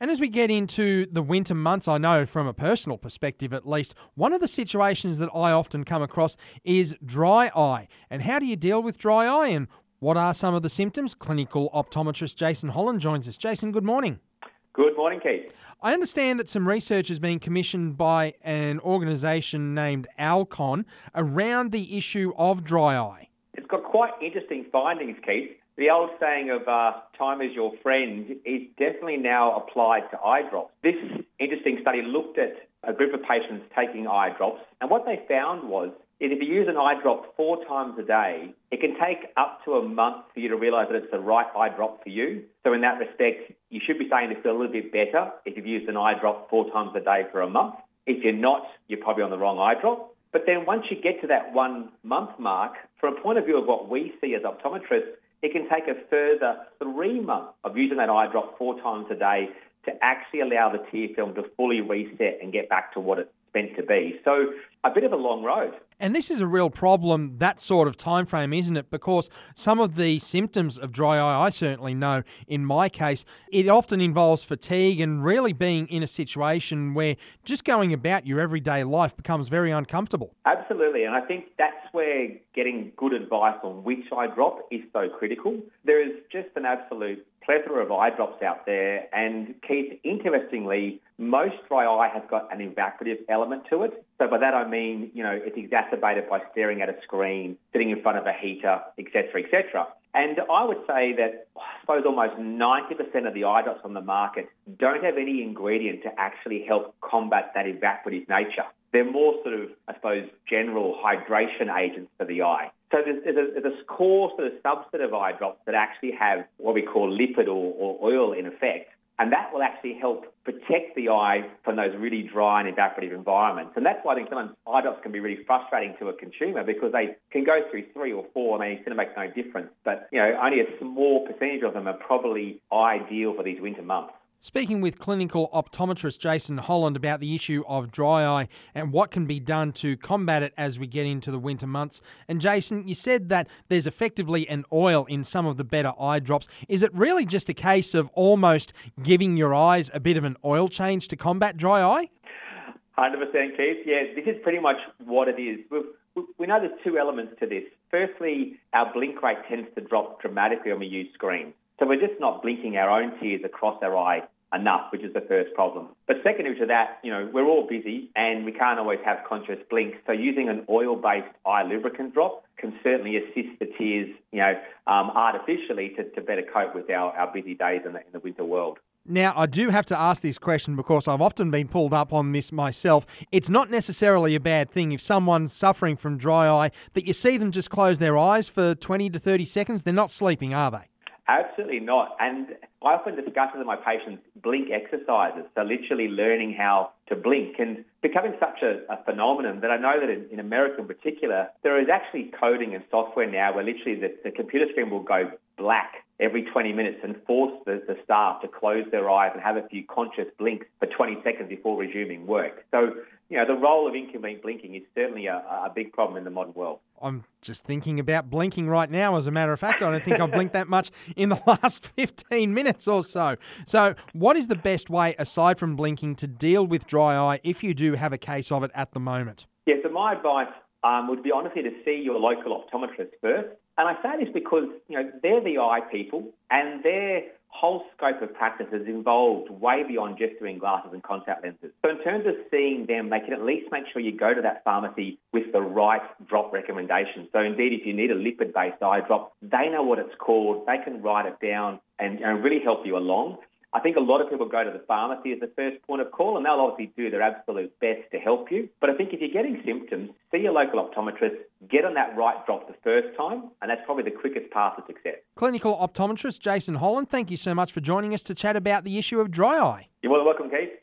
And as we get into the winter months, I know from a personal perspective at least, one of the situations that I often come across is dry eye. And how do you deal with dry eye and what are some of the symptoms? Clinical optometrist Jason Holland joins us. Jason, good morning. Good morning, Keith. I understand that some research is being commissioned by an organisation named Alcon around the issue of dry eye. It's got quite interesting findings, Keith. The old saying of time is your friend is definitely now applied to eye drops. This interesting study looked at a group of patients taking eye drops, and what they found was that if you use an eye drop 4 times a day, it can take up to a month for you to realise that it's the right eye drop for you. So in that respect, you should be starting to feel a little bit better if you've used an eye drop 4 times a day for a month. If you're not, you're probably on the wrong eye drop. But then once you get to that 1 month mark, from a point of view of what we see as optometrists, it can take a further 3 months of using that eye drop 4 times a day to actually allow the tear film to fully reset and get back to what it's meant to be. So a bit of a long road. And this is a real problem, that sort of time frame, isn't it? Because some of the symptoms of dry eye, I certainly know in my case, it often involves fatigue and really being in a situation where just going about your everyday life becomes very uncomfortable. Absolutely, and I think that's where getting good advice on which eye drop is so critical. There is just an absolute plethora of eye drops out there, and Keith, interestingly, most dry eye has got an evaporative element to it. So by that I mean, it's exacerbated by staring at a screen, sitting in front of a heater, etc., etc. And I would say that, I suppose, almost 90% of the eye drops on the market don't have any ingredient to actually help combat that evaporative nature. They're more sort of, I suppose, general hydration agents for the eye. So there's a core sort of subset of eye drops that actually have what we call lipid or oil in effect, and that will actually help protect the eye from those really dry and evaporative environments. And that's why I think sometimes eye drops can be really frustrating to a consumer because they can go through 3 or 4. I mean, it's going to make no difference. But, only a small percentage of them are probably ideal for these winter months. Speaking with clinical optometrist Jason Holland about the issue of dry eye and what can be done to combat it as we get into the winter months. And Jason, you said that there's effectively an oil in some of the better eye drops. Is it really just a case of almost giving your eyes a bit of an oil change to combat dry eye? 100%, Keith. Yeah, this is pretty much what it is. We know there's 2 elements to this. Firstly, our blink rate tends to drop dramatically when we use screens. So we're just not blinking our own tears across our eye enough, which is the first problem. But secondary to that, we're all busy and we can't always have conscious blinks. So using an oil-based eye lubricant drop can certainly assist the tears, artificially to better cope with our busy days in the winter world. Now, I do have to ask this question because I've often been pulled up on this myself. It's not necessarily a bad thing if someone's suffering from dry eye that you see them just close their eyes for 20 to 30 seconds. They're not sleeping, are they? Absolutely not. And I often discuss with my patients blink exercises, so literally learning how to blink and becoming such a phenomenon that I know that in America in particular, there is actually coding and software now where literally the computer screen will go black every 20 minutes and force the staff to close their eyes and have a few conscious blinks for 20 seconds before resuming work. So, the role of inconvenient blinking is certainly a big problem in the modern world. I'm just thinking about blinking right now, as a matter of fact. I don't think I've blinked that much in the last 15 minutes or so. So what is the best way, aside from blinking, to deal with dry eye if you do have a case of it at the moment? Yeah, so my advice would be honestly to see your local optometrist first. And I say this because, they're the eye people and their whole scope of practice is involved way beyond just doing glasses and contact lenses. So in terms of seeing them, they can at least make sure you go to that pharmacy with the right drop recommendation. So indeed, if you need a lipid-based eye drop, they know what it's called, they can write it down and really help you along. I think a lot of people go to the pharmacy as the first point of call, and they'll obviously do their absolute best to help you. But I think if you're getting symptoms, see your local optometrist, get on that right drop the first time, and that's probably the quickest path to success. Clinical optometrist Jason Holland, thank you so much for joining us to chat about the issue of dry eye. You're welcome, Keith.